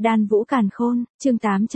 Đan Vũ Càn Khôn, chương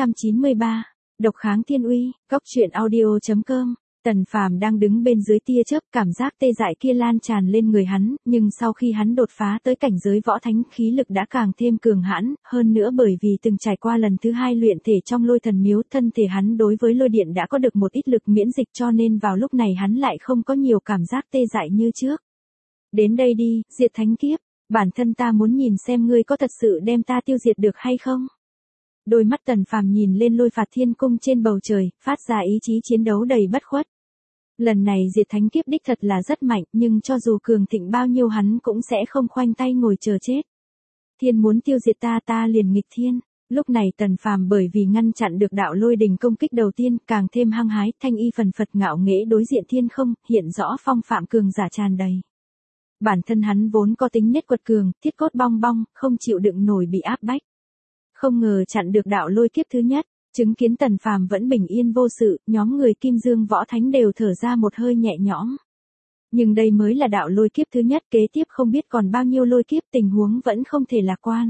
893. Độc kháng thiên uy, góc truyện audio.com. Tần Phàm đang đứng bên dưới tia chớp, cảm giác tê dại kia lan tràn lên người hắn, nhưng sau khi hắn đột phá tới cảnh giới võ thánh, khí lực đã càng thêm cường hãn, hơn nữa bởi vì từng trải qua lần thứ 2 luyện thể trong Lôi Thần Miếu, thân thể hắn đối với lôi điện đã có được một ít lực miễn dịch, cho nên vào lúc này hắn lại không có nhiều cảm giác tê dại như trước. Đến đây đi, diệt thánh kiếp, bản thân ta muốn nhìn xem ngươi có thật sự đem ta tiêu diệt được hay không. Đôi mắt Tần Phàm nhìn lên Lôi Phạt Thiên Cung trên bầu trời, phát ra ý chí chiến đấu đầy bất khuất. Lần này diệt thánh kiếp đích thật là rất mạnh, nhưng cho dù cường thịnh bao nhiêu hắn cũng sẽ không khoanh tay ngồi chờ chết. Thiên muốn tiêu diệt ta, ta liền nghịch thiên. Lúc này Tần Phàm bởi vì ngăn chặn được đạo lôi đình công kích đầu tiên, càng thêm hăng hái, thanh y phần phật ngạo nghễ đối diện thiên không, hiện rõ phong phạm cường giả tràn đầy. Bản thân hắn vốn có tính nết quật cường, thiết cốt bong bong, không chịu đựng nổi bị áp bách. Không ngờ chặn được đạo lôi kiếp thứ nhất, chứng kiến Tần Phàm vẫn bình yên vô sự, nhóm người Kim Dương Võ Thánh đều thở ra một hơi nhẹ nhõm. Nhưng đây mới là đạo lôi kiếp thứ nhất, kế tiếp không biết còn bao nhiêu lôi kiếp, tình huống vẫn không thể lạc quan.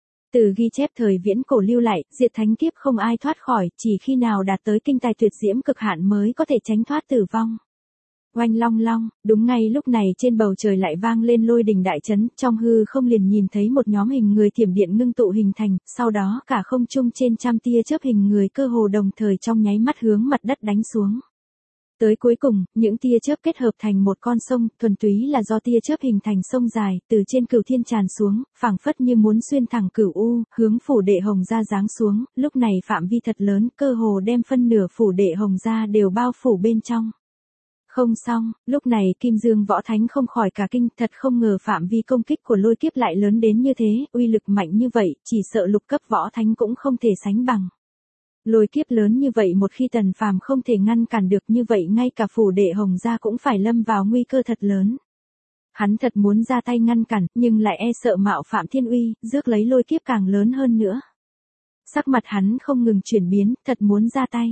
Từ ghi chép thời viễn cổ lưu lại, diệt thánh kiếp không ai thoát khỏi, chỉ khi nào đạt tới kinh tài tuyệt diễm cực hạn mới có thể tránh thoát tử vong. Oanh long long, đúng ngay lúc này trên bầu trời lại vang lên lôi đình đại chấn, trong hư không liền nhìn thấy một nhóm hình người thiểm điện ngưng tụ hình thành, sau đó cả không trung trên trăm tia chớp hình người cơ hồ đồng thời trong nháy mắt hướng mặt đất đánh xuống. Tới cuối cùng, những tia chớp kết hợp thành một con sông, thuần túy là do tia chớp hình thành sông dài, từ trên cửu thiên tràn xuống, phảng phất như muốn xuyên thẳng cửu u, hướng phủ đệ Hồng Gia giáng xuống, lúc này phạm vi thật lớn, cơ hồ đem phân nửa phủ đệ Hồng Gia đều bao phủ bên trong. Không xong, lúc này Kim Dương Võ Thánh không khỏi cả kinh, thật không ngờ phạm vi công kích của lôi kiếp lại lớn đến như thế, uy lực mạnh như vậy, chỉ sợ lục cấp võ thánh cũng không thể sánh bằng. Lôi kiếp lớn như vậy một khi Tần Phàm không thể ngăn cản được, như vậy ngay cả phủ đệ Hồng Gia cũng phải lâm vào nguy cơ thật lớn. Hắn thật muốn ra tay ngăn cản, nhưng lại e sợ mạo phạm thiên uy, rước lấy lôi kiếp càng lớn hơn nữa. Sắc mặt hắn không ngừng chuyển biến, thật muốn ra tay.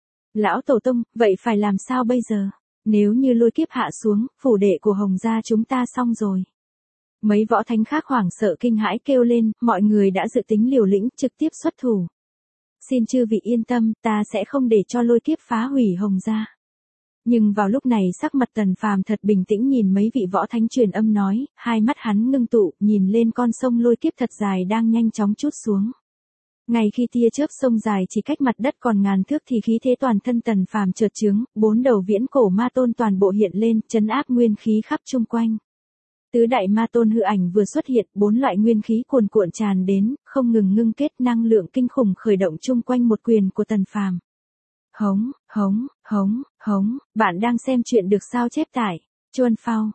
Lão Tổ Tông, vậy phải làm sao bây giờ? Nếu như lôi kiếp hạ xuống, phủ đệ của Hồng Gia chúng ta xong rồi. Mấy võ thánh khác hoảng sợ kinh hãi kêu lên, mọi người đã dự tính liều lĩnh, trực tiếp xuất thủ. Xin chư vị yên tâm, ta sẽ không để cho lôi kiếp phá hủy Hồng Gia. Nhưng vào lúc này sắc mặt Tần Phàm thật bình tĩnh nhìn mấy vị võ thánh truyền âm nói, hai mắt hắn ngưng tụ, nhìn lên con sông lôi kiếp thật dài đang nhanh chóng trút xuống. Ngay khi tia chớp sông dài chỉ cách mặt đất còn ngàn thước thì khí thế toàn thân Tần Phàm chợt chướng, 4 đầu viễn cổ ma tôn toàn bộ hiện lên, trấn áp nguyên khí khắp chung quanh. Tứ đại ma tôn hư ảnh vừa xuất hiện, 4 loại nguyên khí cuồn cuộn tràn đến, không ngừng ngưng kết năng lượng kinh khủng khởi động chung quanh một quyền của Tần Phàm. Hống, hống, hống, hống, bạn đang xem chuyện được sao chép tải. Chuan phao,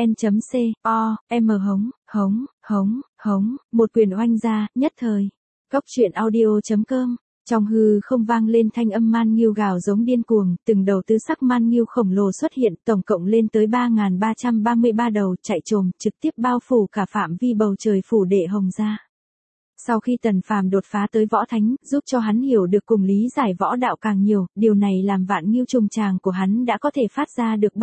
vn.co, m hống, hống, hống, hống, một quyền oanh ra, nhất thời. Góc truyện audio.com. Trong hư không vang lên thanh âm man nghiêu gào giống điên cuồng, từng đầu tứ sắc man nghiêu khổng lồ xuất hiện, tổng cộng lên tới 3.333 đầu, chạy trồm, trực tiếp bao phủ cả phạm vi bầu trời phủ đệ Hồng Gia. Sau khi Tần Phàm đột phá tới võ thánh, giúp cho hắn hiểu được cùng lý giải võ đạo càng nhiều, điều này làm vạn nghiêu trùng tràng của hắn đã có thể phát ra được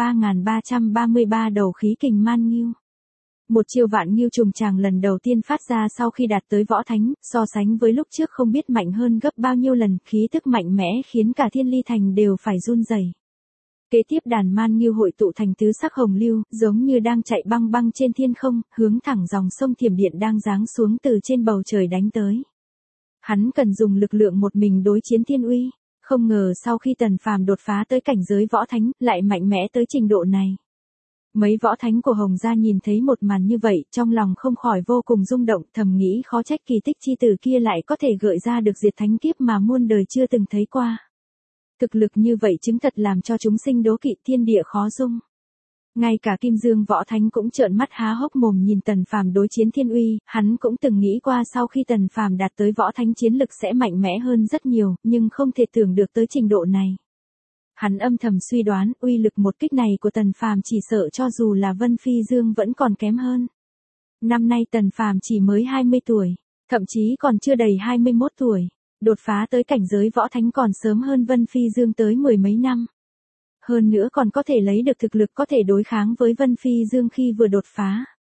3.333 đầu khí kình man nghiêu. Một chiêu vạn nghiêu trùng tràng lần đầu tiên phát ra sau khi đạt tới võ thánh, so sánh với lúc trước không biết mạnh hơn gấp bao nhiêu lần, khí tức mạnh mẽ khiến cả Thiên Ly Thành đều phải run rẩy. Kế tiếp đàn man nghiêu hội tụ thành tứ sắc hồng lưu, giống như đang chạy băng băng trên thiên không, hướng thẳng dòng sông thiểm điện đang giáng xuống từ trên bầu trời đánh tới. Hắn cần dùng lực lượng một mình đối chiến thiên uy, không ngờ sau khi Tần Phàm đột phá tới cảnh giới võ thánh, lại mạnh mẽ tới trình độ này. Mấy võ thánh của Hồng Gia nhìn thấy một màn như vậy, trong lòng không khỏi vô cùng rung động, thầm nghĩ khó trách kỳ tích chi tử kia lại có thể gợi ra được diệt thánh kiếp mà muôn đời chưa từng thấy qua. Thực lực như vậy chứng thật làm cho chúng sinh đố kỵ, thiên địa khó dung. Ngay cả Kim Dương Võ Thánh cũng trợn mắt há hốc mồm nhìn Tần Phàm đối chiến thiên uy, hắn cũng từng nghĩ qua sau khi Tần Phàm đạt tới võ thánh chiến lực sẽ mạnh mẽ hơn rất nhiều, nhưng không thể tưởng được tới trình độ này. Hắn âm thầm suy đoán, uy lực một kích này của Tần Phàm chỉ sợ cho dù là Vân Phi Dương vẫn còn kém hơn. Năm nay Tần Phàm chỉ mới 20 tuổi, thậm chí còn chưa đầy 21 tuổi, đột phá tới cảnh giới võ thánh còn sớm hơn Vân Phi Dương tới 10 mấy năm. Hơn nữa còn có thể lấy được thực lực có thể đối kháng với Vân Phi Dương khi vừa đột phá.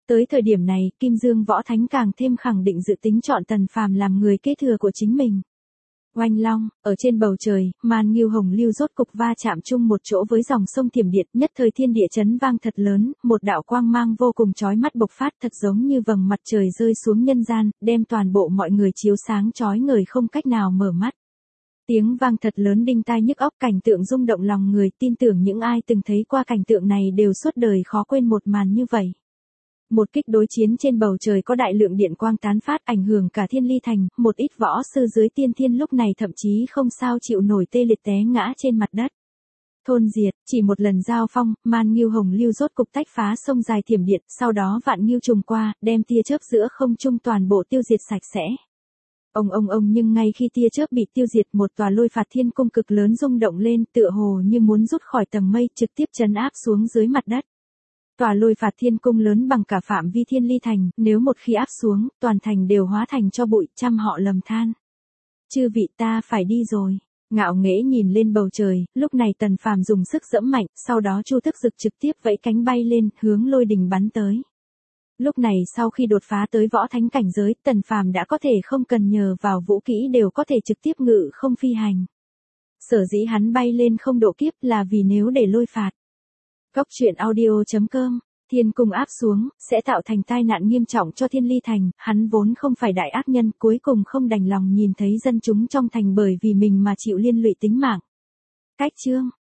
Tới thời điểm này, Kim Dương Võ Thánh càng thêm khẳng định dự tính chọn Tần Phàm làm người kế thừa của chính mình. Oanh long, ở trên bầu trời, màn nghiêu hồng lưu rốt cục va chạm chung một chỗ với dòng sông thiểm điện, nhất thời thiên địa chấn vang thật lớn, một đạo quang mang vô cùng chói mắt bộc phát thật giống như vầng mặt trời rơi xuống nhân gian, đem toàn bộ mọi người chiếu sáng chói ngời không cách nào mở mắt. Tiếng vang thật lớn đinh tai nhức óc, cảnh tượng rung động lòng người, tin tưởng những ai từng thấy qua cảnh tượng này đều suốt đời khó quên một màn như vậy. Một kích đối chiến trên bầu trời có đại lượng điện quang tán phát ảnh hưởng cả Thiên Ly Thành, một ít võ sư dưới tiên thiên lúc này thậm chí không sao chịu nổi tê liệt té ngã trên mặt đất. Thôn diệt, chỉ một lần giao phong, màn nghiêu hồng lưu rốt cục tách phá sông dài thiểm điện, sau đó vạn nghiêu trùng qua, đem tia chớp giữa không trung toàn bộ tiêu diệt sạch sẽ. Ông nhưng ngay khi tia chớp bị tiêu diệt, một tòa lôi phạt thiên cung cực lớn rung động lên, tựa hồ như muốn rút khỏi tầng mây, trực tiếp trấn áp xuống dưới mặt đất. Tòa lôi phạt thiên cung lớn bằng cả phạm vi Thiên Ly Thành, nếu một khi áp xuống, toàn thành đều hóa thành cho bụi, trăm họ lầm than. Chư vị, ta phải đi rồi. Ngạo nghễ nhìn lên bầu trời, lúc này Tần Phàm dùng sức giẫm mạnh, sau đó Chu Tức Dực trực tiếp vẫy cánh bay lên, hướng lôi đình bắn tới. Lúc này sau khi đột phá tới võ thánh cảnh giới, Tần Phàm đã có thể không cần nhờ vào vũ kỹ đều có thể trực tiếp ngự không phi hành. Sở dĩ hắn bay lên không độ kiếp là vì nếu để lôi phạt. Góc truyện audio.com, thiên cung áp xuống, sẽ tạo thành tai nạn nghiêm trọng cho Thiên Ly Thành, hắn vốn không phải đại ác nhân, cuối cùng không đành lòng nhìn thấy dân chúng trong thành bởi vì mình mà chịu liên lụy tính mạng. Cách chương.